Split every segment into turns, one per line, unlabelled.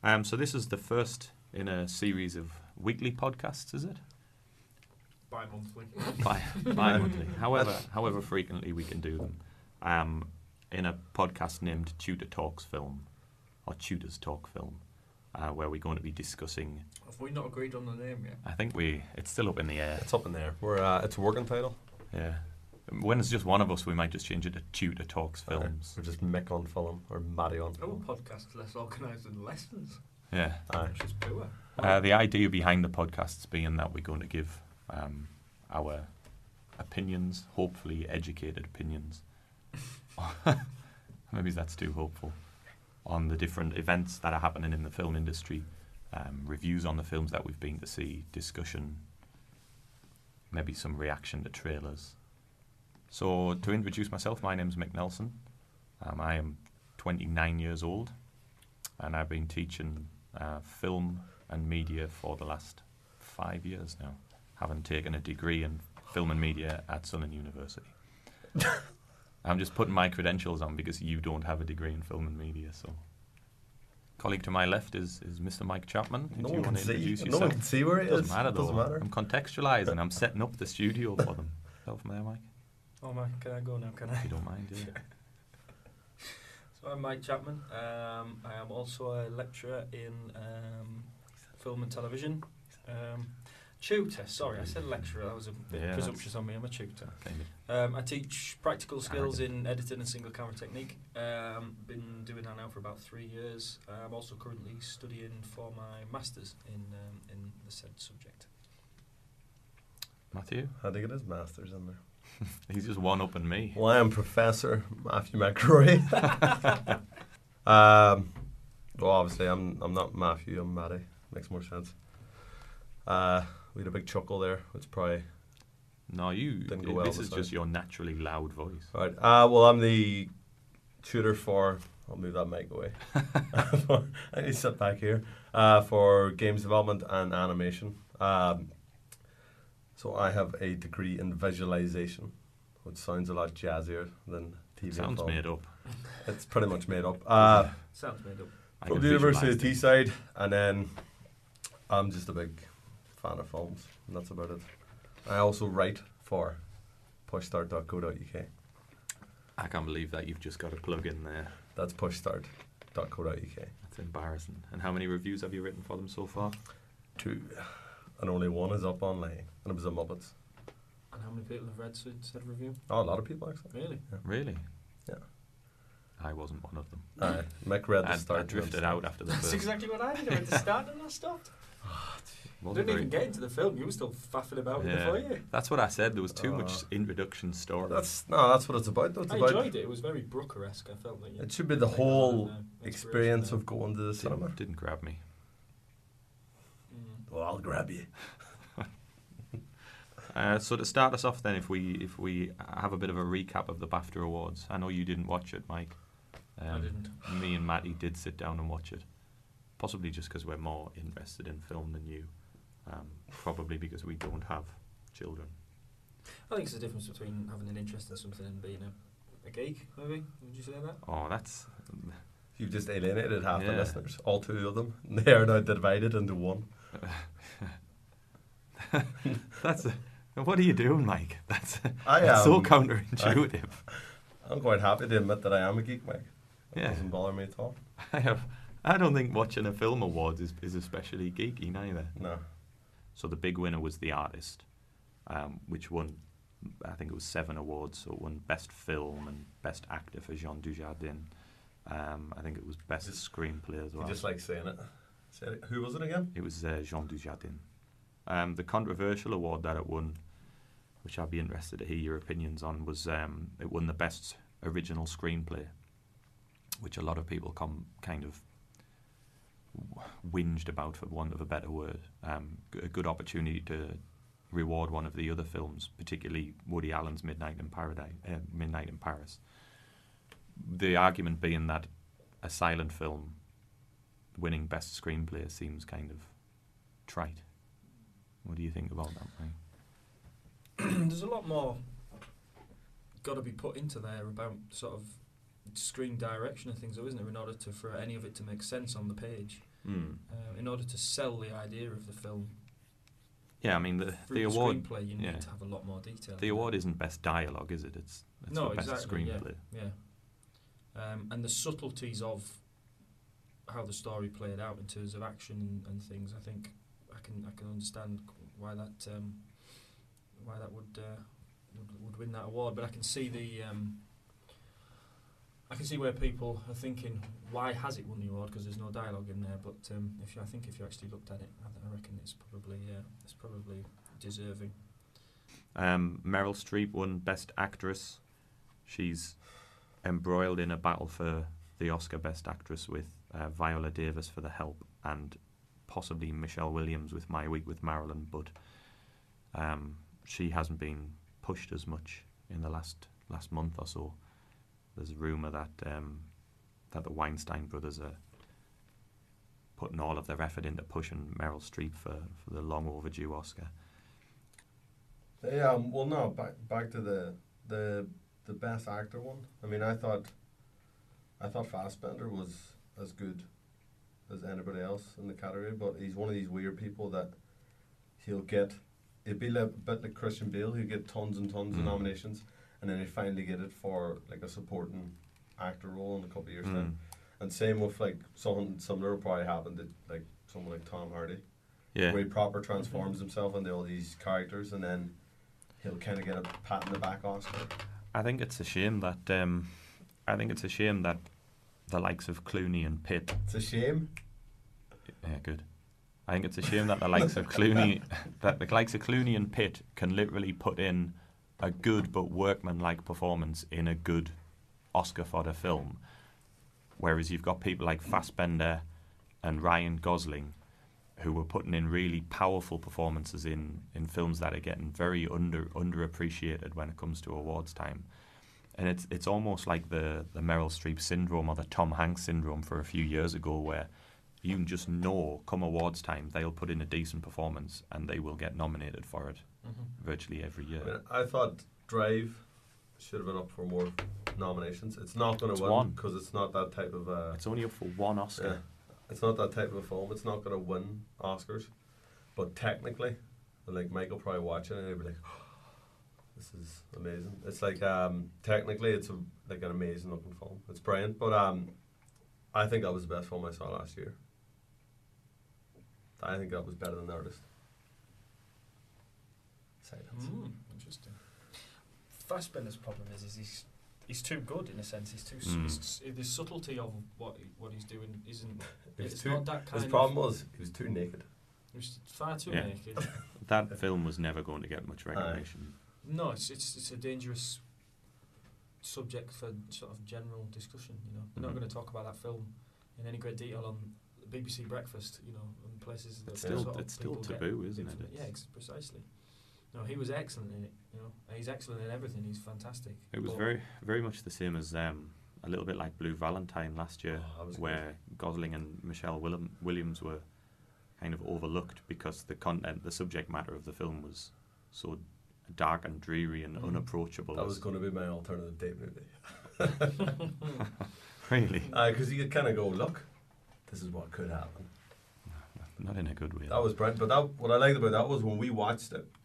So this is the first in a series of weekly podcasts, is it?
Bi-monthly.
Bi-monthly. However frequently we can do them. In a podcast named Tutor Talks Film, or Tutors Talk Film, where we're going to be discussing...
Have we not agreed on the name yet?
I think it's still up in the air.
It's up in there. It's a working title.
Yeah. When it's just one of us, we might just change it to Tutor Talks Films.
Or just Mick on film, or Maddie on
Our
film.
podcast is less organised than lessons,
Yeah.
which is poor.
The idea behind the podcasts being that we're going to give our opinions, hopefully educated opinions, maybe that's too hopeful, on the different events that are happening in the film industry, reviews on the films that we've been to see, discussion, maybe some reaction to trailers. So to introduce myself, my name's Mick Nelson. I am 29 years old, and I've been teaching film and media for the last 5 years now, having taken a degree in film and media at Southern University. I'm just putting my credentials on because you don't have a degree in film and media. So, colleague to my left is Mr. Mike Chapman.
No
Do you
one
want
can
to
see.
introduce
No
yourself?
one can see where it is.
Doesn't matter though.
Doesn't matter.
I'm contextualising. I'm setting up the studio for them. Go from there, Mike.
Oh, Mike, can I go now? Can I?
If you don't mind, yeah.
So I'm Mike Chapman. I am also a lecturer in film and television. Tutor, sorry, I said lecturer. That was a bit
Yeah,
presumptuous on me. I'm a tutor.
Kind of.
I teach practical skills in editing and single camera technique. Been doing that now for about 3 years. I'm also currently studying for my masters in the said subject.
Matthew?
I think it is masters in there.
He's just one up on me.
Well, I am Professor Matthew McRory. Well, obviously, I'm not Matthew. I'm Maddie. Makes more sense. We had a big chuckle there, which probably
No,
didn't go well
this
this
is
time.
just your naturally loud voice.
Right. Well, I'm the tutor for. I'll move that mic away. I need to sit back here. For games development and animation. So I have a degree in visualization, which sounds a lot jazzier than TV. and
Sounds
film.
made up.
It's pretty much made up.
Sounds made up.
I
From
can
the University of
visualise things.
Teesside, and then I'm just a big fan of films, and that's about it. I also write for pushstart.co.uk.
I can't believe that you've just got a plug in there.
That's pushstart.co.uk.
That's embarrassing. And how many reviews have you written for them so far?
2, and only 1 is up online, and it was a Muppets.
And how many people have read said review?
Oh, a lot of people actually.
Really?
Really?
Yeah.
I wasn't one of them.
Mick read the
I
start.
drifted out after the
That's
first.
exactly what I did. I read the start and I stopped.
Wasn't
Didn't even
very-
get into the film. You were still faffing about in the
Yeah.
foyer.
That's what I said. There was too much introduction story.
That's what it's about. Though. It's
I
about
enjoyed it. It was very Brooker-esque. I felt like
it should be the
take
whole
on an,
experience
inspiration
of going to the cinema.
Didn't grab me.
there.
Well, I'll grab you.
So to start us off, then, if we have a bit of a recap of the BAFTA Awards. I know you didn't watch it, Mike.
I didn't.
Me and Matty did sit down and watch it. Possibly just because we're more interested in film than you. Probably because we don't have children.
I think it's the difference between having an interest in something and being a geek, maybe. Would you say that?
Oh, that's
You've just alienated half the
Yeah.
listeners, all 2 of them. They are now divided into 1.
that's. What are you doing, Mike? That's
I
so
am.
counterintuitive.
I'm quite happy to admit that I am a geek, Mike. It
Yeah.
doesn't bother me at all.
I don't think watching a film awards is especially geeky neither.
No.
So the big winner was The Artist, which won, I think it was 7 awards. So it won Best Film and Best Actor for Jean Dujardin. I think it was Best Screenplay as well.
You just like saying it. Say it. Who was it again?
It was Jean Dujardin. The controversial award that it won, which I'd be interested to hear your opinions on, was it won the Best Original Screenplay, which a lot of people kind of whinged about, for want of a better word. A good opportunity to reward one of the other films, particularly Woody Allen's Midnight in Paris. The argument being that a silent film winning Best Screenplay seems kind of trite. What do you think about that, Mike?
There's a lot more got to be put into there about sort of screen direction and things, though, isn't it? In order for any of it to make sense on the page, in order to sell the idea of the film.
Yeah, I mean the
Through
award.
screenplay, you need to have a lot more detail.
The award isn't best dialogue, is it? It's
no,
for best
exactly,
screenplay.
Yeah. And the subtleties of how the story played out in terms of action and things, I think I can understand why that would win that award. But I can see where people are thinking, why has it won the award? Because there's no dialogue in there. But if you actually looked at it, I reckon it's probably deserving.
Meryl Streep won Best Actress. She's embroiled in a battle for the Oscar Best Actress with Viola Davis for The Help and possibly Michelle Williams with My Week with Marilyn, but she hasn't been pushed as much in the last month or so. There's a rumour that the Weinstein brothers are putting all of their effort into pushing Meryl Streep for the long overdue Oscar.
Well, no, back to the Best Actor one. I mean, I thought Fassbender was as good as anybody else in the category, but he's one of these weird people that it'd be a bit like Christian Bale, he'll get tons and tons of nominations, and then he finally get it for like a supporting actor role in a couple of years time. And same with like something similar will probably happen to like someone like Tom Hardy, where he proper transforms himself into all these characters, and then he'll kind of get a pat in the back Oscar.
I think it's a shame that the likes of Clooney and Pitt.
It's a shame.
Yeah, good. I think it's a shame that the likes of Clooney and Pitt can literally put in a good but workmanlike performance in a good Oscar fodder film, whereas you've got people like Fassbender and Ryan Gosling who were putting in really powerful performances in films that are getting very underappreciated when it comes to awards time. And it's almost like the Meryl Streep syndrome or the Tom Hanks syndrome for a few years ago, where you can just know come awards time they'll put in a decent performance and they will get nominated for it virtually every year.
I mean, I thought Drive should have been up for more nominations. It's not going to win because it's not that type of...
it's only up for one Oscar.
Yeah. It's not that type of a film. It's not going to win Oscars. But technically, like Michael probably watching it and he'll be like, oh, this is amazing. It's like, technically it's like an amazing looking film. It's brilliant. But I think that was the best film I saw last year. I think that was better than The Artist.
Interesting. Fassbender's problem is he's too good in a sense. He's too the subtlety of what he's doing isn't. It's not that kind.
His problem was he was too naked.
He was far too naked.
That film was never going to get much recognition.
No, it's a dangerous subject for sort of general discussion. You know, we're not going to talk about that film in any great detail on BBC Breakfast. You know, in places that
it's still taboo, isn't it?
Yeah, precisely. No, he was excellent in it. You know, and he's excellent in everything. He's fantastic.
It was very, very much the same as a little bit like Blue Valentine last year, where Gosling and Michelle Williams were kind of overlooked because the content, the subject matter of the film was so dark and dreary and unapproachable.
That was going to be my alternative date movie.
Really?
Because you could kind of go, look, this is what could happen.
Not in a good way.
That was brilliant. But what I liked about that was when we watched it,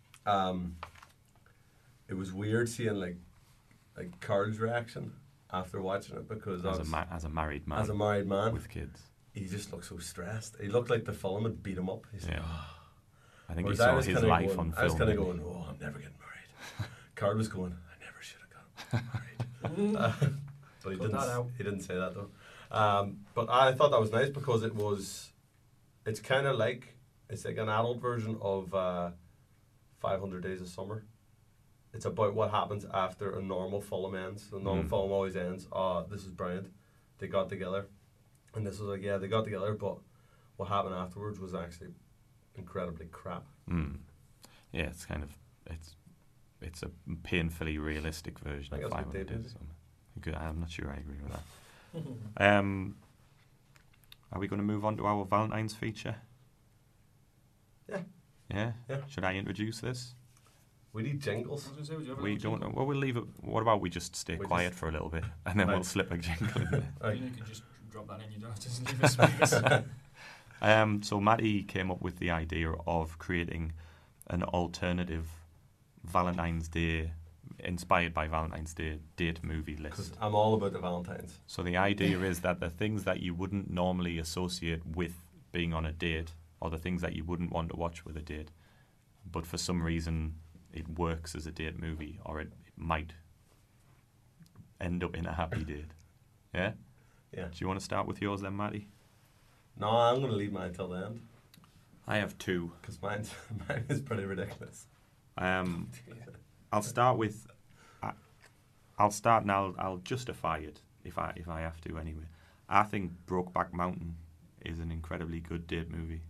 it was weird seeing like Carl's reaction after watching it, because
as a married man with kids,
he just looked so stressed. He looked like the film had beat him up. He's like,
I think he saw his life on film.
I was kind of going, oh, I'm never getting married. Carl was going, I never should have gotten married. But he didn't say that though. But I thought that was nice because it's kind of like, it's like an adult version of 500 Days of Summer. It's about what happens after a normal film ends. The normal film always ends, this is brilliant, they got together. And this was like, yeah, they got together, but what happened afterwards was actually incredibly crap.
Yeah, it's kind of, it's a painfully realistic version of 500 Days of Summer. I'm not sure I agree with that. Are we going to move on to our Valentine's feature?
Yeah.
Should I introduce this?
We need jingles.
We don't know. Well, we'll leave it. What about we just stay quiet for a little bit and then we'll slip a jingle in there.
You could just drop that in. You don't have to leave a space.
So Matty came up with the idea of creating an alternative Valentine's Day, inspired by Valentine's Day date movie list.
Because I'm all about the Valentines.
So the idea is that the things that you wouldn't normally associate with being on a date, or the things that you wouldn't want to watch with a date, but for some reason it works as a date movie, or it might end up in a happy date. Yeah?
Yeah.
Do you want to start with yours then, Matty?
No, I'm going to leave mine till the end.
I have two.
Because mine is pretty ridiculous.
I'll start with. I'll start and I'll justify it if I have to anyway. I think Brokeback Mountain is an incredibly good date movie.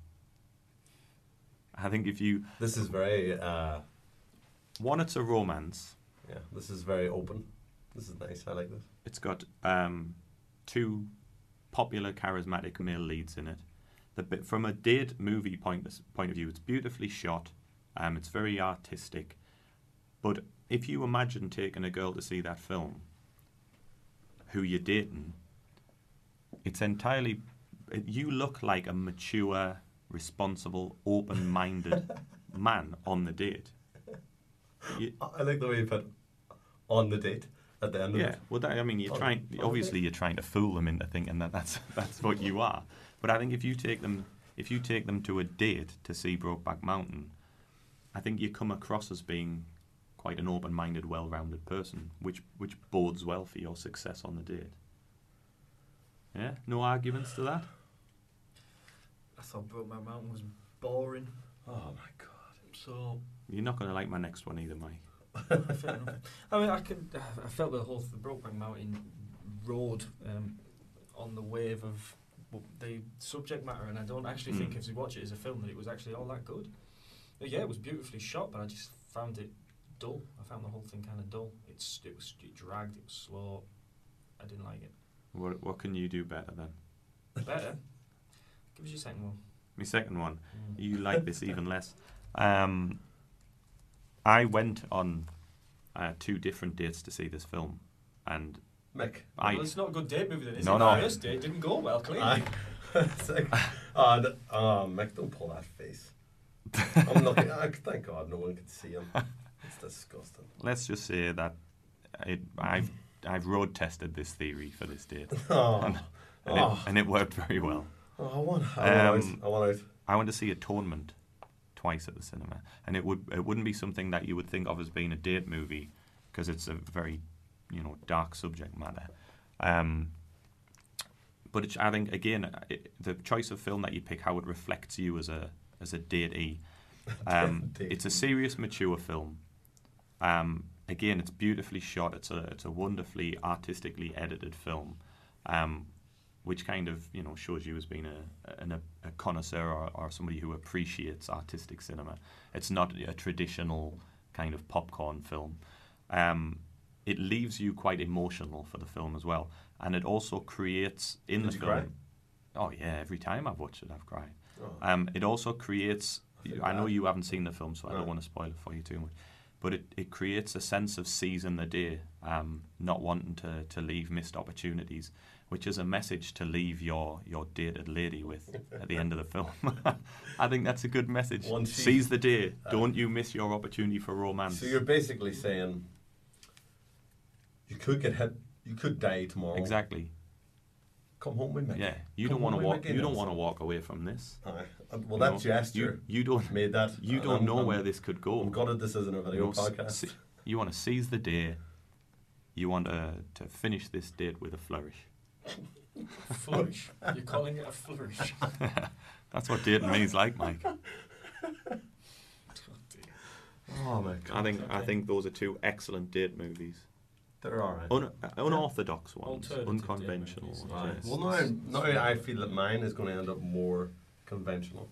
I think if you.
This is very.
One, it's a romance.
Yeah, this is very open. This is nice. I like this.
It's got two popular, charismatic male leads in it. From a date movie point of view, it's beautifully shot. It's very artistic. But if you imagine taking a girl to see that film, who you're dating, it's entirely... You look like a mature, responsible, open-minded man on the date.
I like the way you put on the date at the end of it.
Yeah, well, you're trying to fool them into thinking that that's what you are. But I think if you take them to a date to see Brokeback Mountain, I think you come across as being quite an open-minded, well-rounded person, which bodes well for your success on the date. Yeah, no arguments to that.
I thought Brokeback Mountain was boring.
Oh my god!
So
you're not going to like my next one either, Mike.
Fair enough. I mean, I felt the Brokeback Mountain rode on the wave of the subject matter, and I don't actually think if you watch it as a film that it was actually all that good. But yeah, it was beautifully shot, but I just found it dull. I found the whole thing kind of dull. It dragged. It was slow. I didn't like it.
What can you do better then?
Better? Give us your second one.
My second one. You like this even less. I went on 2 different dates to see this film, and
Mick.
Well, it's not a good date movie then, is
no,
it?
No.
The first date didn't go well, clearly.
Mick, don't pull that face. I'm looking. Thank God no one can see him. It's disgusting.
Let's just say that I've road tested this theory for this date, and it worked very well.
I want out.
I went to see Atonement twice at the cinema, and it wouldn't be something that you would think of as being a date movie, because it's a very dark subject matter. But I think again the choice of film that you pick, how it reflects you as a datee. It's a serious, mature film. Again, it's beautifully shot. It's a wonderfully artistically edited film, which kind of shows you as being a connoisseur or somebody who appreciates artistic cinema. It's not a traditional kind of popcorn film. It leaves you quite emotional for the film as well, and it also creates in the film. Cry? Oh yeah, every time I've watched it, I've cried. Oh. It also creates. I know you haven't seen the film, so I don't want to spoil it for you too much. But it creates a sense of seizing the day, not wanting to leave missed opportunities, which is a message to leave your dated lady with at the end of the film. I think that's a good message. Seize the day. Don't you miss your opportunity for romance.
So you're basically saying you could get hit, you could die tomorrow.
Exactly.
Come home with me.
Yeah, you don't want to walk. You don't want to walk away from this.
Well, that gesture
you don't
made that.
You don't know where this could go.
I'm gutted this isn't a video podcast.
You want to seize the day. You want to finish this date with a flourish.
Flourish? You're calling it a flourish?
That's what dating means like, Mike.
Oh my God.
I think those are 2 excellent date movies.
They're alright.
Unorthodox ones, unconventional ones.
Right. Yes. Well, now I feel that mine is going to end up more conventional.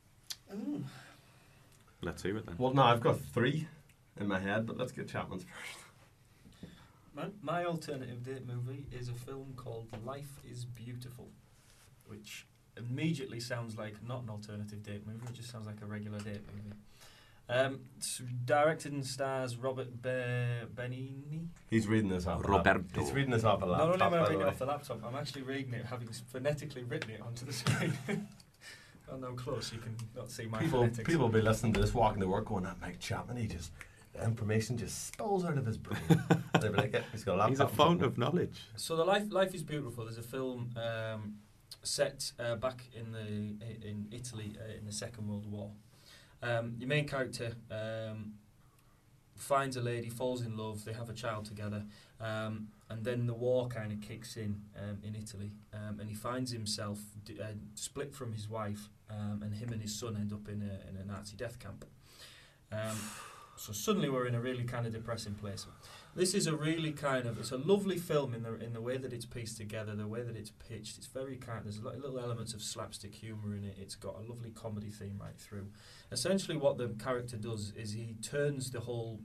Let's hear it then.
Well, no, I've got 3 in my head, but let's get Chapman's first.
My alternative date movie is a film called Life is Beautiful, which immediately sounds like not an alternative date movie, it just sounds like a regular date movie. It's directed and stars Robert Benigni.
He's reading this off.
Roberto.
He's reading this off a laptop.
Not only am I
by the
reading it
way.
off the laptop, I'm actually reading it, having phonetically written it onto the screen. Oh no, close. You can not see my phonetics.
People will be listening to this, walking to work, going, "That Mike Chapman, the information just spills out of his brain." They'll be like, "Yeah, he's got a laptop."
He's a fountain of knowledge.
So the Life is Beautiful. There's a film set back in Italy in the Second World War. Your main character finds a lady, falls in love, they have a child together, and then the war kind of kicks in Italy, and he finds himself split from his wife, and him and his son end up in a Nazi death camp. So suddenly we're in a really kind of depressing place. This is a really it's a lovely film in the way that it's pieced together, the way that it's pitched. It's very there's little elements of slapstick humour in it. It's got a lovely comedy theme right through. Essentially, what the character does is he turns the whole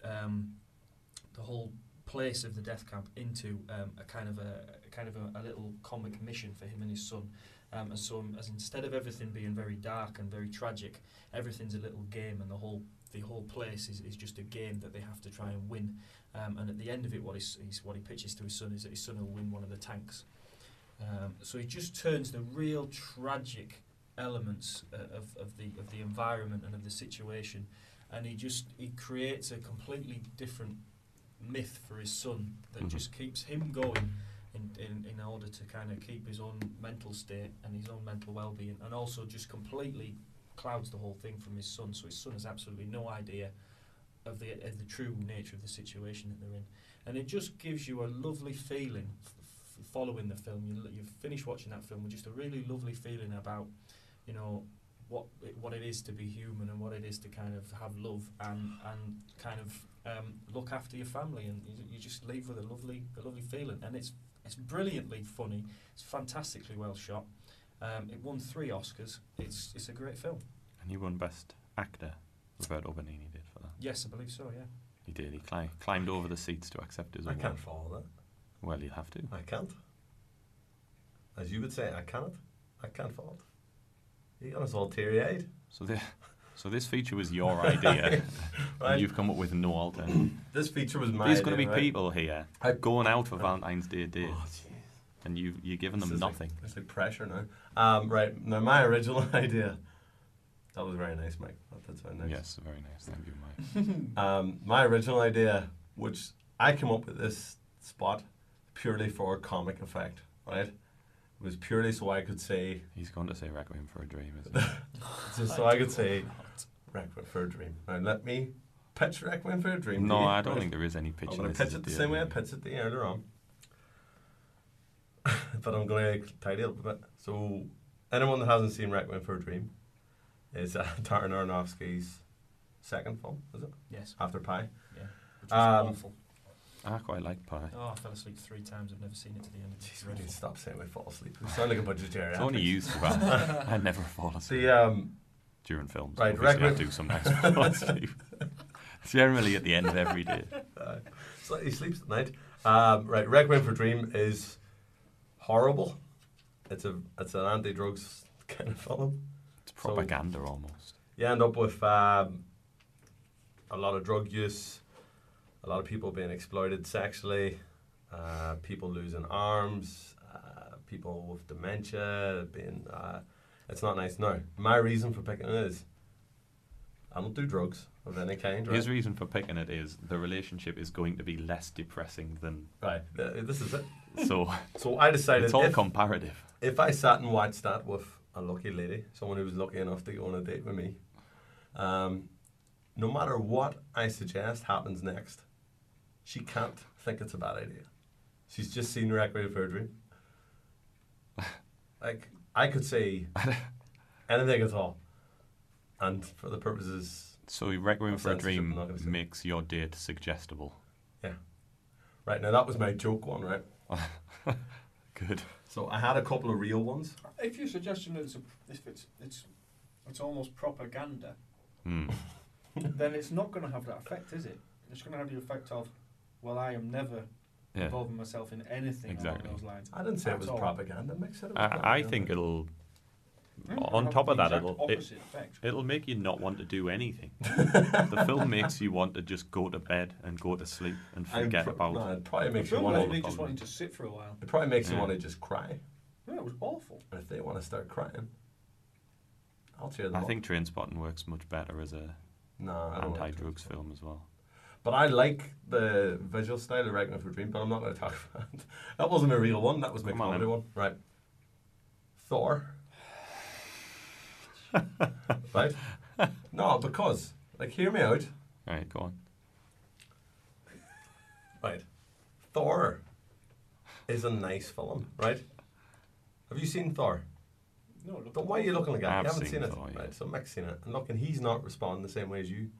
place of the death camp into a little comic mission for him and his son. And so, as instead of everything being very dark and very tragic, everything's a little game, and the whole place is just a game that they have to try and win. And at the end of it, what he pitches to his son is that his son will win one of the tanks. So he just turns the real tragic elements of the environment and of the situation, and he creates a completely different myth for his son that just keeps him going in order to kind of keep his own mental state and his own mental well-being, and also just completely clouds the whole thing from his son. So his son has absolutely no idea of the true nature of the situation that they're in, and it just gives you a lovely feeling following the film. You finish watching that film with just a really lovely feeling about, you know, what it is to be human and what it is to kind of have love and kind of look after your family, and you just leave with a lovely feeling. And it's brilliantly funny. It's fantastically well shot. It won 3 Oscars. It's a great film.
And he won Best Actor. Roberto Benigni did for that.
Yes, I believe so. Yeah.
He did. He climbed over the seats to accept his
I
award.
can't follow that.
Well, you'll have to.
I can't. As you would say, I cannot. I can't follow it. You got us all teary-eyed.
So this feature was your idea,
Right.
and you've come up with no alternative.
This feature was my
There's going to
idea,
be
right?
people here going out for Valentine's Day dates,
Oh, jeez.
and you're giving them
This is
nothing.
It's like pressure now. Right, now my original idea. That was very nice, Mike. That's very nice.
Yes, very nice. Thank you, Mike.
My original idea, which I came up with this spot purely for comic effect, right? It was purely so I could say,
He's going to say Requiem for a Dream, isn't he?
just so I could say, Requiem for a Dream. Now let me pitch Requiem for a Dream.
No,
to you,
I don't
right?
think there is any pitch.
I'm going to pitch it the same way I pitched it the earlier on. But I'm going to tidy it up a bit. So, anyone that hasn't seen Requiem for a Dream, is Darren Aronofsky's second film, is it?
Yes.
After Pie.
Yeah. Which was awful.
I quite like Pie.
Oh, I fell asleep 3 times. I've never seen it to the end.
Jeez, we need to stop saying we fall asleep. We sound like a bunch of geriatrics.
It's only used for that. I never fall asleep during films.
right,
Obviously, I
Requiem-
do sometimes fall asleep. Generally at the end of every day.
So he sleeps at night. Right, Requiem for a Dream is horrible. It's an anti-drugs kind of film.
It's propaganda almost.
You end up with a lot of drug use, a lot of people being exploited sexually, people losing arms, people with dementia being. It's not nice. No, my reason for picking it is I don't do drugs of any kind. Right?
His reason for picking it is the relationship is going to be less depressing than.
Right, this is it.
So
So I decided
it's all comparative.
if I sat and watched that with a lucky lady, someone who was lucky enough to go on a date with me, no matter what I suggest happens next, she can't think it's a bad idea. She's just seen Requiem for a Dream. Like, I could say anything at all. And for the purposes...
So Requiem for a
censorship, I'm
Dream
not gonna say.
makes your date suggestible.
Yeah. Right, now that was my joke one, right?
Good.
So I had a couple of real ones.
If your suggestion is it's almost propaganda,
Hmm.
then it's not going to have that effect, is it? It's going to have the effect of, well, I am never
Yeah.
involving myself in anything
Exactly.
along those lines.
I didn't say it was
At all.
propaganda. Mike said it was
I
propaganda.
think it'll on
have
top of
the
that,
exact opposite effect.
it'll make you not want to do anything. The film makes you want to just go to bed and go to sleep and forget about.
No, it probably
The
makes you
film
want
left
to.
me just wanting to sit for a while.
It probably makes you
Yeah.
want to just cry.
Yeah, it was awful.
And if they want to start crying, I'll cheer them
I
up.
think Trainspotting works much better as a
No, I don't like
anti-drugs
Trainspotting.
film as well.
But I like the visual style of Requiem for a Dream, but I'm not going to talk about it. That wasn't a real one, that was my
Come on,
comedy
then.
one. Right. Thor. Right? No, because, like, hear me out.
Right, go on.
Right. Thor is a nice film, right? Have you seen Thor?
No, look.
Why are you looking like that?
I've
You haven't
seen
seen it.
Thor, yeah.
Right, so Mick's seen it. And look, and he's not responding the same way as you.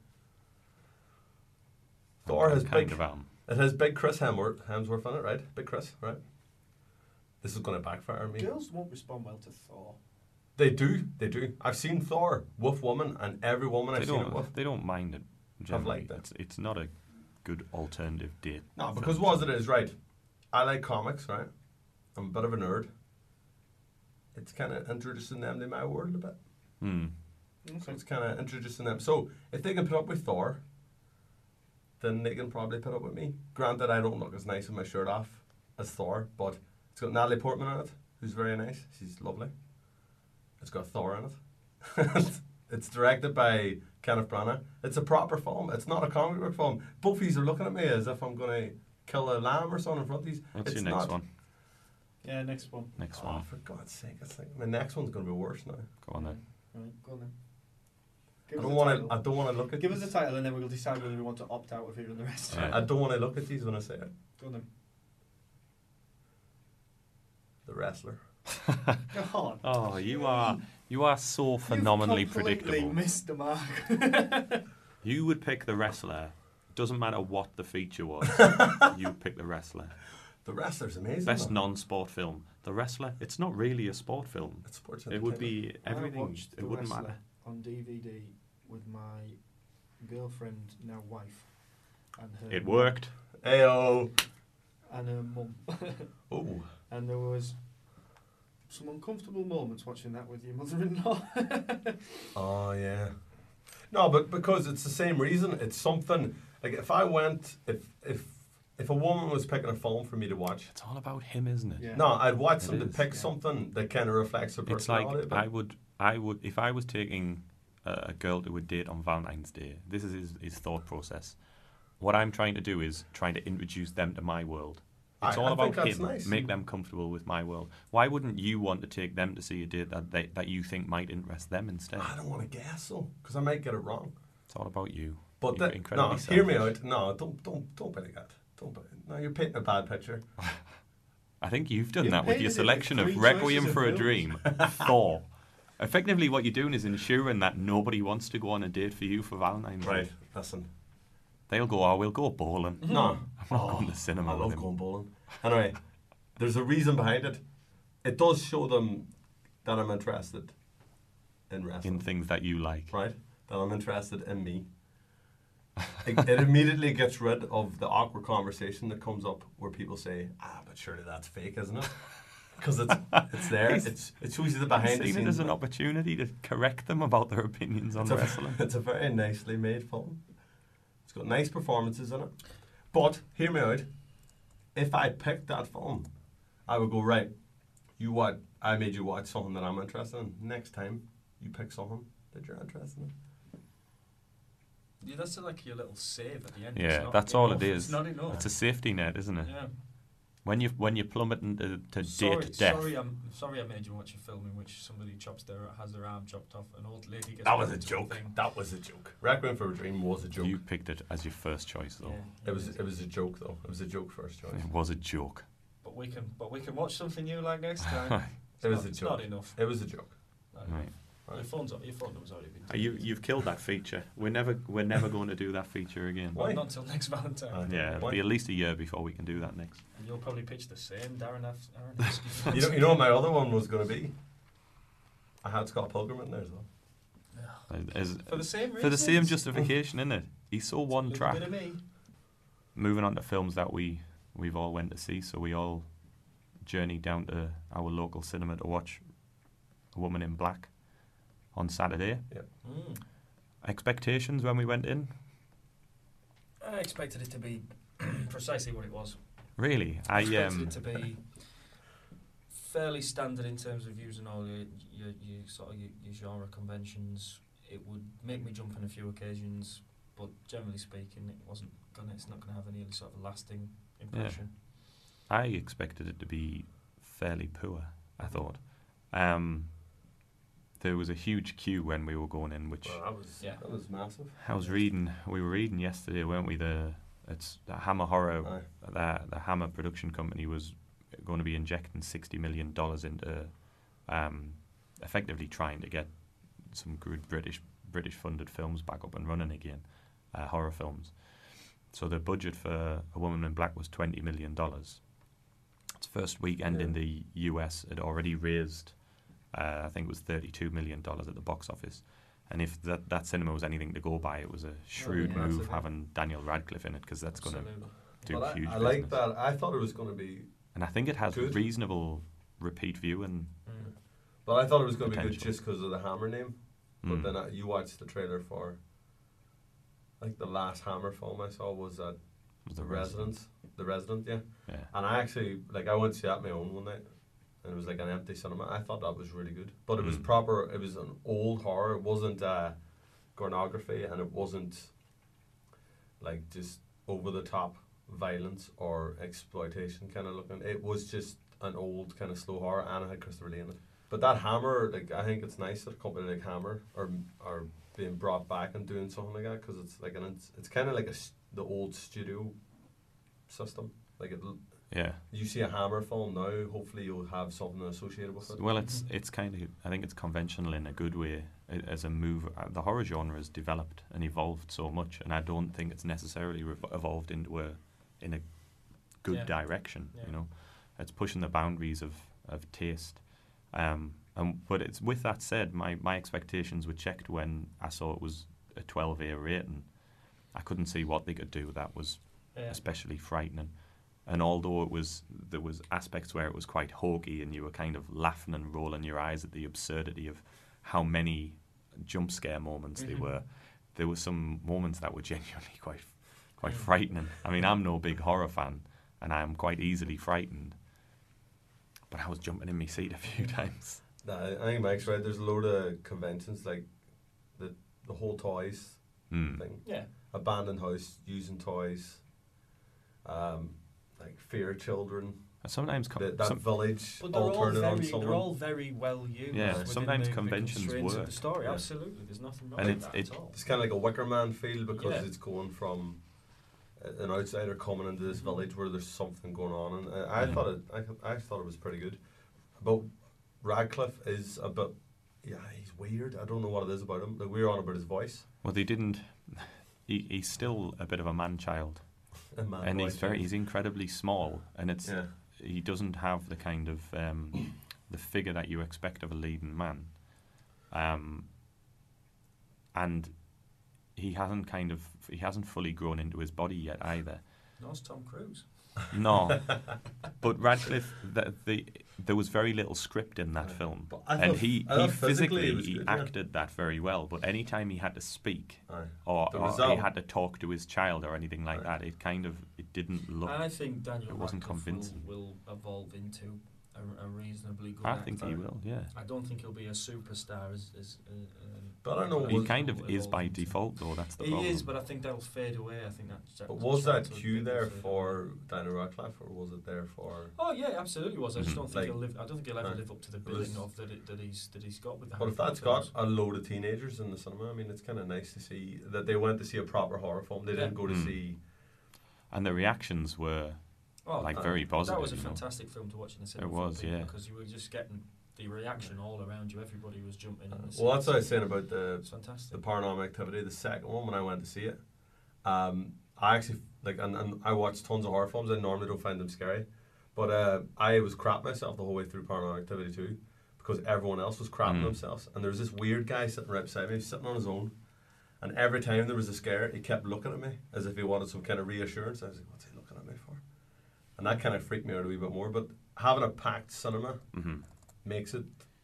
I'm
Thor has
kind
big.
of am.
It has big Chris Hemsworth on it, right? Big Chris, right? This is going to backfire on me.
Girls won't respond well to Thor.
They do. I've seen Thor with women, and every woman
They
I've seen it with.
they don't mind it. Generally.
liked it.
It's not a good alternative date.
No, because what it is, right? I like comics, right? I'm a bit of a nerd. It's kind of introducing them to my world a bit. So it's kind of introducing them. So if they can put up with Thor, then they can probably put up with me. Granted, I don't look as nice with my shirt off as Thor, but it's got Natalie Portman in it, who's very nice. She's lovely. It's got Thor in it. It's directed by Kenneth Branagh. It's a proper film. It's not a comic book film. Both of you are looking at me as if I'm going to kill a lamb or something in front of these.
What's
It's
your next
not.
one?
Yeah, next one.
Next
Oh,
one.
for God's sake! It's like my next one's going to be worse now.
Go on then.
Right, go on then.
I
Give us
don't
the
want
title.
to. I don't want to look at.
Give us the title and then we'll decide whether we want to opt out of hearing the rest.
Yeah.
I don't want to look at these when I say it.
Go on then.
The Wrestler.
Go on.
Oh, you are so phenomenally
You've completely
predictable.
missed the mark.
You would pick The Wrestler. Doesn't matter what the feature was. You pick The Wrestler.
The Wrestler's amazing.
Best
though.
non-sport film. The Wrestler. It's not really a sport film.
It's sports
It would
entertainment.
be everything.
I watched
It
The
wouldn't
Wrestler
matter.
on DVD with my girlfriend, now wife, and her
It worked.
Ayo.
and her mum.
Oh.
And there was some uncomfortable moments watching that with your mother-in-law.
Oh yeah. No, but because it's the same reason. It's something like if I went, if a woman was picking a film for me to watch,
It's all about him, isn't it?
Yeah.
no, I'd watch
It
them to
is,
pick
yeah.
something that kind of reflects her
It's like
personality.
I would if I was taking a girl to a date on Valentine's Day. This is his thought process. What I'm trying to do is trying to introduce them to my world. It's all
I
about
think that's
him.
nice.
Make them comfortable with my world. Why wouldn't you want to take them to see a date that you think might interest them instead?
I don't want to guess though, because I might get it wrong.
It's all about you.
But
You're
no,
incredibly
hear me
selfish.
out. No, don't be like that. Don't be. No, you're painting a bad picture.
I think you've done
You've
that with
painted
your
it
selection
with
of
three
Requiem
choices
for
of
a
films.
Dream, Thor. Effectively, what you're doing is ensuring that nobody wants to go on a date for you for Valentine's Day.
Right. Listen.
They'll go, oh, we'll go bowling.
No,
I'm not going to the cinema
I
with
love
him.
going bowling. Anyway, there's a reason behind it. It does show them that I'm interested in wrestling.
In things that you like.
Right? That I'm interested in me. It immediately gets rid of the awkward conversation that comes up where people say, but surely that's fake, isn't it? Because it's there. It shows you the behind the
Seen it
scenes.
as an opportunity to correct them about their opinions on wrestling.
It's a very nicely made film. It's got nice performances in it. But, hear me out, if I picked that film, I would go, right, I made you watch something that I'm interested in. Next time, you pick something that you're interested in.
Yeah, that's like your little save at the end.
Yeah,
It's not
that's all
enough.
it is.
It's not enough.
It's a safety net, isn't it?
Yeah.
When you plummet into date
Sorry,
to death.
sorry, I made you watch a film in which somebody has their arm chopped off. An old lady gets.
That was a
into
joke.
thing.
That was a joke. Requiem for a Dream was a joke.
You picked it as your first choice, though.
Yeah,
It was a joke, though. It was a joke first choice.
It was a joke.
But we can watch something you like next time.
It was a
It's
joke.
not enough.
It was a joke.
Not
Right.
enough. Your phone number's already been.
You've killed that feature. We're never going to do that feature again.
Why?
Not until next Valentine.
Yeah, it'll be at least a year before we can do that next.
And you'll probably pitch the same, Darren Aronofsky.
You know what my other one was going to be? I had Scott Pilgrim in there as well.
For the same reason.
For the same justification, isn't it? He's so one
Little
track.
bit of me.
Moving on to films that we've all went to see, so we all journeyed down to our local cinema to watch A Woman in Black, on Saturday.
Yeah.
Expectations when we went in?
I expected it to be precisely what it was.
Really?
I expected it to be fairly standard in terms of using all your sort of your genre conventions. It would make me jump on a few occasions, but generally speaking, it's not gonna have any sort of lasting impression.
Yeah. I expected it to be fairly poor, I thought. There was a huge queue when we were going in, which
that was massive.
we were reading yesterday, weren't we? It's the Hammer Horror, the Hammer production company was going to be injecting $60 million into effectively trying to get some good British funded films back up and running again, horror films. So the budget for A Woman in Black was $20 million. Its first weekend in the US had already raised, I think it was $32 million at the box office. And if that cinema was anything to go by, it was a shrewd move having Daniel Radcliffe in it, because that's going to do huge business.
I like that. I thought it was going to be
and I think it has
good.
Reasonable repeat viewing.
But I thought it was going to be good just because of the Hammer name. But then you watched the trailer for, I think the last Hammer film I saw was The Resident, yeah. And I actually, I went to see that on my own one night, and it was like an empty cinema. I thought that was really good. But it was proper, it was an old horror. It wasn't pornography, and it wasn't just over the top violence or exploitation kind of looking. It was just an old kind of slow horror, and it had Christopher Lee in it. But that Hammer, I think it's nice that a company like Hammer are being brought back and doing something like that, because it's it's kind of like the old studio system. You see a Hammer film now, hopefully you'll have something associated with it.
Well, it's kind of, I think it's conventional in a good way as a move. The horror genre has developed and evolved so much, and I don't think it's necessarily evolved into in a good direction. You know, it's pushing the boundaries of taste. But it's, with that said, my expectations were checked when I saw it was a 12A rating. I couldn't see what they could do that was especially frightening. And although there was aspects where it was quite hokey and you were kind of laughing and rolling your eyes at the absurdity of how many jump scare moments there were some moments that were genuinely quite frightening. I mean, I'm no big horror fan, and I am quite easily frightened, but I was jumping in my seat a few times.
I think Mike's right. There's a load of conventions, like the whole toys thing. Yeah. Abandoned house, using toys. Like fear children.
Sometimes
village.
But they're all very well used.
Yeah, sometimes conventions work.
Of the story, absolutely. There's nothing wrong with that at all.
It's kind of like a Wicker Man feel, because it's going from an outsider coming into this village where there's something going on, and I thought it was pretty good. But Radcliffe is a bit, he's weird. I don't know what it is about him. We were on about his voice.
Well, they didn't. He's still a bit of a man-child. And he's incredibly small, and he doesn't have the kind of the figure that you expect of a leading man, and he hasn't fully grown into his body yet either.
Nor's Tom Cruise.
No, but Radcliffe, there was very little script in that film, and he physically acted that very well. But anytime he had to speak or he had to talk to his child or anything like that, it didn't look.
I think Daniel
wasn't
Radcliffe
convincing.
will evolve into a reasonably good
actor. I think he will. Yeah.
I don't think he'll be a superstar
but I don't know.
He kind of is by default, though. That's the problem.
He is, but I think that'll fade away. I think that's.
But was that cue there for Daniel Radcliffe, or was it there for?
Oh yeah, absolutely was. I just don't think he'll live. I don't think he'll ever live up to the billing of that he's got with that.
But if that's got a load of teenagers in the cinema, I mean, it's kind of nice to see that they went to see a proper horror film. They didn't go to see.
And the reactions were very positive.
That was a fantastic film to watch in the cinema.
It was,
because you were just getting the reaction all around you. Everybody was jumping in.
Well, that's what I was saying about the Paranormal Activity, the second one, when I went to see it. I actually and I watch tons of horror films. I normally don't find them scary, but I was crapping myself the whole way through Paranormal Activity 2 because everyone else was crapping themselves, and there was this weird guy sitting right beside me, sitting on his own, and every time there was a scare, he kept looking at me as if he wanted some kind of reassurance. I was like, "What's he looking at me for?" And that kind of freaked me out a wee bit more. But having a packed cinema makes it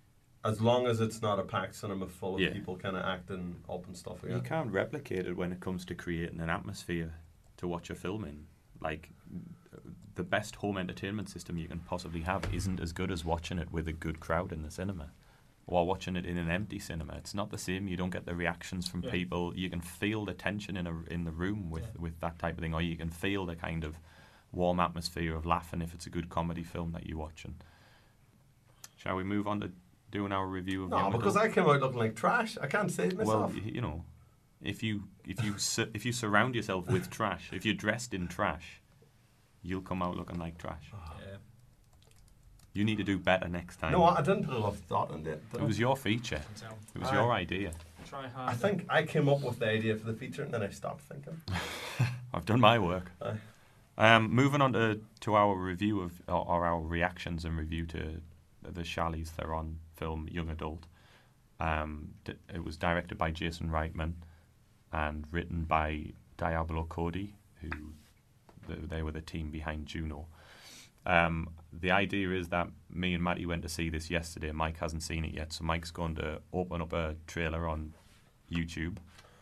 as long as it's not a packed cinema full of
Yeah.
people kind of acting up and stuff.
You can't replicate it when it comes to creating an atmosphere to watch a film in. Like, the best home entertainment system you can possibly have isn't as good as watching it with a good crowd in the cinema or watching it in an empty cinema. It's not the same. You don't get the reactions from people. You can feel the tension in the room with that type of thing, or you can feel the kind of warm atmosphere of laughing if it's a good comedy film that you're watching. Shall we move on to doing our review of
No,
Young
because
Adult?
I came out looking like trash. I can't say it myself.
Well, you know, if you surround yourself with trash, if you're dressed in trash, you'll come out looking like trash.
Yeah.
You need to do better next time.
No, I didn't put a lot of thought into it.
It was your feature.
Can tell.
It was your idea.
Try hard.
I think I came up with the idea for the feature and then I stopped thinking.
I've done my work.
Aye.
Moving on to our review of or our reactions and review to the Charlize Theron film Young Adult. It was directed by Jason Reitman and written by Diablo Cody, who they were the team behind Juno. The idea is that me and Matty went to see this yesterday. Mike hasn't seen it yet, so Mike's going to open up a trailer on YouTube.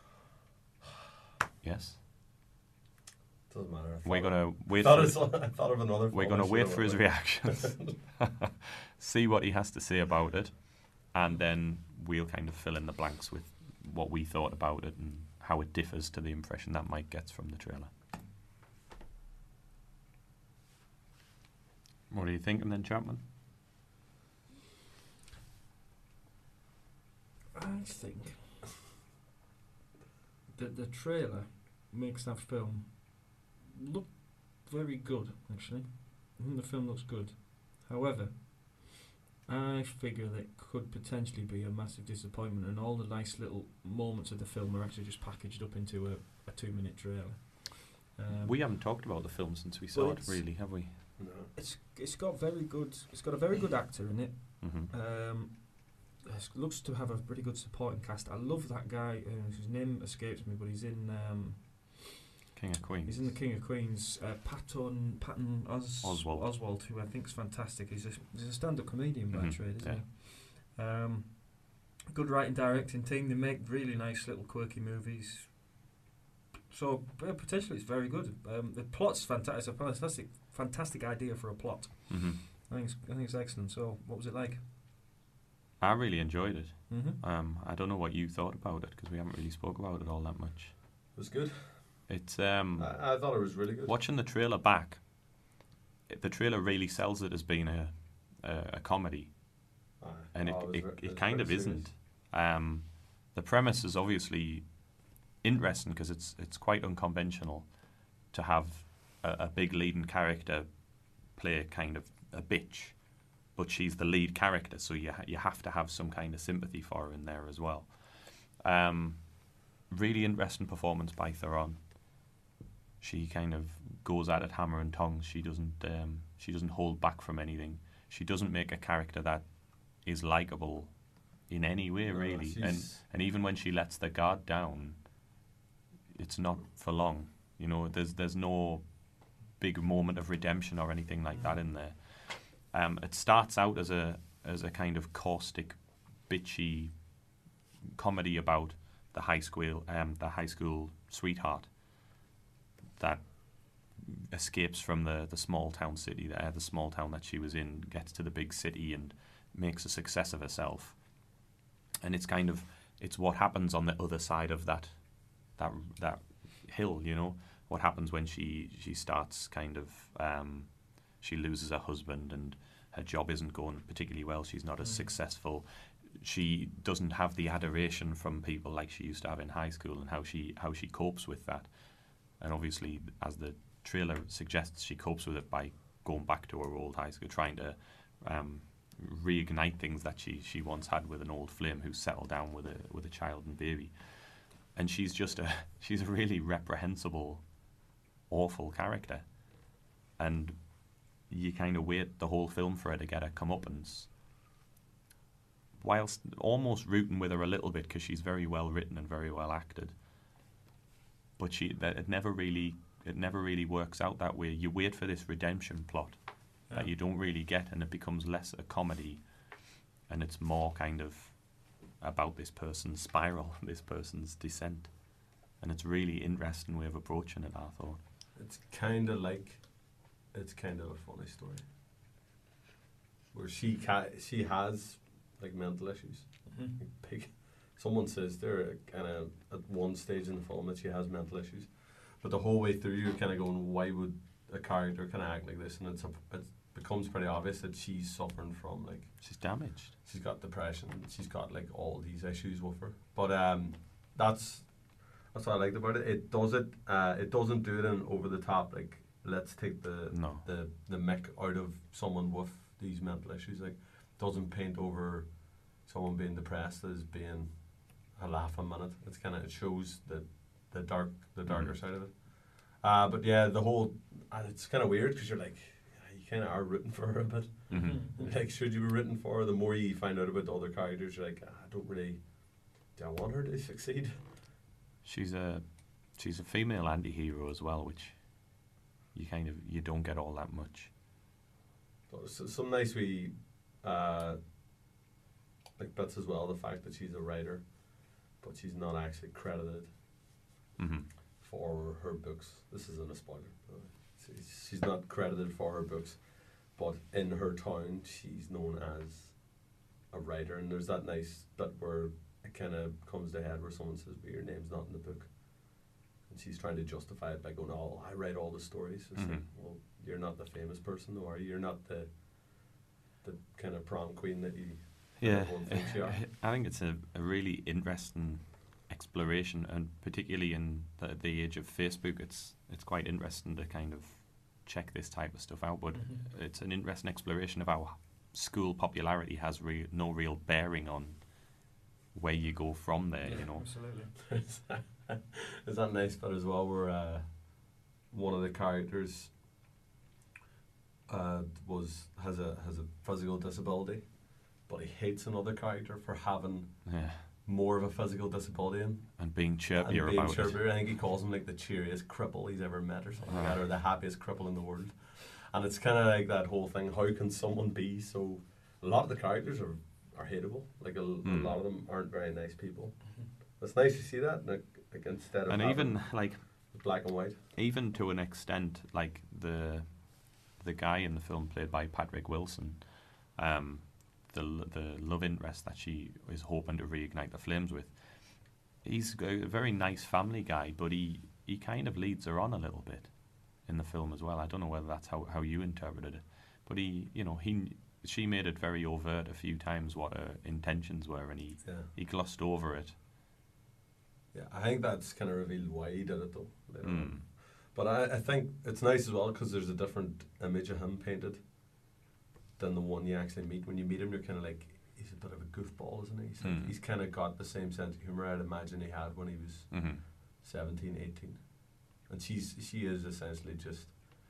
Yes.
Doesn't matter.
We're going to wait.
I thought of another.
We're going to wait for his reactions, see what he has to say about it, and then we'll kind of fill in the blanks with what we thought about it and how it differs to the impression that Mike gets from the trailer. What are you thinking then, Chapman?
I think that the trailer makes that film look very good, actually. I think the film looks good. However, I figure that it could potentially be a massive disappointment, and all the nice little moments of the film are actually just packaged up into a 2-minute trailer.
We haven't talked about the film since we saw it, really, have we?
No.
It's got a very good actor in it.
Mm-hmm.
It looks to have a pretty good supporting cast. I love that guy. His name escapes me, but he's in
King of Queens.
He's in the King of Queens. Patton
Oswalt,
who I think is fantastic. He's a stand-up comedian by trade, isn't he? Good writing, directing team. They make really nice little quirky movies. So potentially it's very good. The plot's fantastic. It's a fantastic idea for a plot.
Mm-hmm.
I think it's excellent. So what was it like?
I really enjoyed it.
Mm-hmm.
I don't know what you thought about it because we haven't really spoke about it all that much.
It was good.
It's
I thought it was really good.
watching the trailer back. The trailer really sells it as being a comedy, and it kind of isn't. The premise is obviously interesting because it's quite unconventional to have a big leading character play kind of a bitch, but she's the lead character, so you have to have some kind of sympathy for her in there as well. Really interesting performance by Theron. She kind of goes at it hammer and tongs. She doesn't hold back from anything. She doesn't make a character that is likable in any way, really. And even when she lets the guard down, it's not for long. You know, there's no big moment of redemption or anything like that in there. It starts out as a kind of caustic, bitchy comedy about the high school sweetheart that escapes from the small town city, the small town that she was in, gets to the big city and makes a success of herself. And it's what happens on the other side of that hill, you know, what happens when she starts kind of she loses her husband and her job isn't going particularly well. She's not as successful. She doesn't have the adoration from people like she used to have in high school, and how she copes with that. And obviously, as the trailer suggests, she copes with it by going back to her old high school, trying to reignite things that she once had with an old flame who settled down with a child and baby. And she's a really reprehensible, awful character. And you kind of wait the whole film for her to get her comeuppance, whilst almost rooting with her a little bit because she's very well written and very well acted. But it never really works out that way. You wait for this redemption plot that you don't really get, and it becomes less a comedy and it's more kind of about this person's spiral, this person's descent, and it's really interesting way of approaching it, I thought.
It's kind of a funny story where she has like mental issues. Someone says there kind of at one stage in the film that she has mental issues, but the whole way through you're kind of going, why would a character kind of act like this? And it becomes pretty obvious that she's suffering from, like,
she's damaged.
She's got depression. She's got like all these issues with her. But that's what I liked about it. It doesn't do it in over the top. Like, let's take the mick out of someone with these mental issues. Like, doesn't paint over someone being depressed as being a laugh a minute. It's kind of, it shows the darker side of it. But yeah, the whole, and it's kind of weird because you're like, you kind of are rooting for her a bit. Like, should you be rooting for her? The more you find out about the other characters, you're like, do I want her to succeed?
She's a female anti-hero as well, which you don't get all that much.
So some nice wee like bits as well. The fact that she's a writer, but she's not actually credited for her books. This isn't a spoiler. She's not credited for her books, but in her town she's known as a writer, and there's that nice bit where it kind of comes to head where someone says, "But your name's not in the book," and she's trying to justify it by going, "Oh, I write all the stories." It's like, well, you're not the famous person, though, are you? You're not the kind of prom queen that you.
Yeah, I think it's a really interesting exploration, and particularly in the age of Facebook, it's quite interesting to kind of check this type of stuff out. But it's an interesting exploration of how school popularity has no real bearing on where you go from there. You know,
absolutely.
Is that nice bit as well, where one of the characters has a physical disability, but he hates another character for having more of a physical disability and
being chirpier about it.
I think he calls him like the cheeriest cripple he's ever met or something like that, or the happiest cripple in the world. And it's kind of like that whole thing, how can someone be so... A lot of the characters are hateable. Like a lot of them aren't very nice people. It's nice to see that, like instead of...
And even like...
black and white.
Even to an extent, like the guy in the film played by Patrick Wilson, the love interest that she is hoping to reignite the flames with, he's a very nice family guy, but he kind of leads her on a little bit in the film as well. I don't know whether that's how you interpreted it, but she made it very overt a few times what her intentions were, and he glossed over it.
Yeah, I think that's kind of revealed why he did it though later on. But I think it's nice as well because there's a different image of him painted than the one you actually meet. When you meet him, you're kind of like, he's a bit of a goofball, isn't he? He's kind of got the same sense of humour I'd imagine he had when he was 17, 18. And she is essentially just...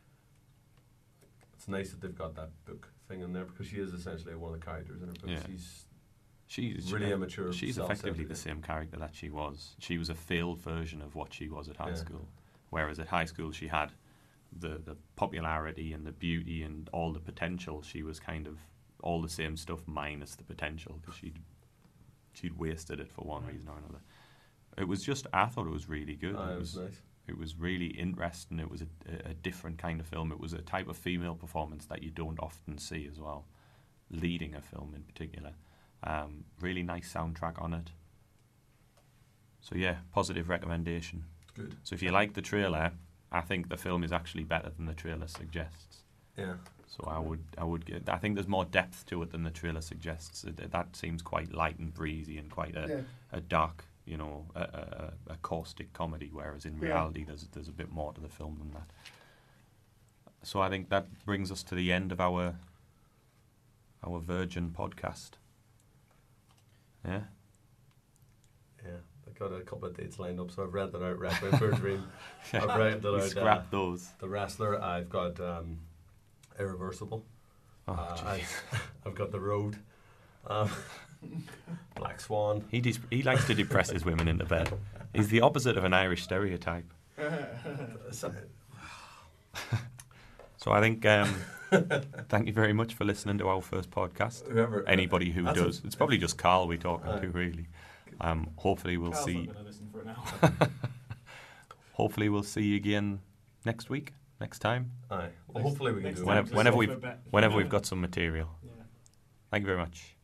It's nice that they've got that book thing in there because she is essentially one of the characters in her book.
Yeah.
She's really immature.
She's effectively the same character that she was. She was a failed version of what she was at high school. Whereas at high school she had the popularity and the beauty and all the potential. She was kind of all the same stuff minus the potential because she'd wasted it for one reason or another. It was just, I thought it was really good.
It was nice.
It was really interesting. It was a different kind of film. It was a type of female performance that you don't often see as well, leading a film in particular. Really nice soundtrack on it. So yeah, positive recommendation.
Good.
So if you like the trailer, I think the film is actually better than the trailer suggests.
Yeah.
So I think there's more depth to it than the trailer suggests. That seems quite light and breezy and quite a dark, a caustic comedy. Whereas in reality, there's a bit more to the film than that. So I think that brings us to the end of our Virgin podcast. Yeah.
Yeah. I got a couple of dates lined up, so I've rented out Requiem for a Dream. I've rented out
scrapped those.
The Wrestler. I've got Irreversible. I've got The Road. Black Swan.
He likes to depress his women into bed. He's the opposite of an Irish stereotype. So I think Thank you very much for listening to our first podcast.
Whoever,
Anybody who does. It's probably just Carl we're talking to, really. Hopefully we'll
Carl's
see.
not gonna listen for an hour.
Hopefully we'll see you again next week, next time,
Aye. Well, hopefully we can
Next
do
time
it.
it's a
Whenever
safer bet.
whenever we've got some material.
Yeah.
Thank you very much.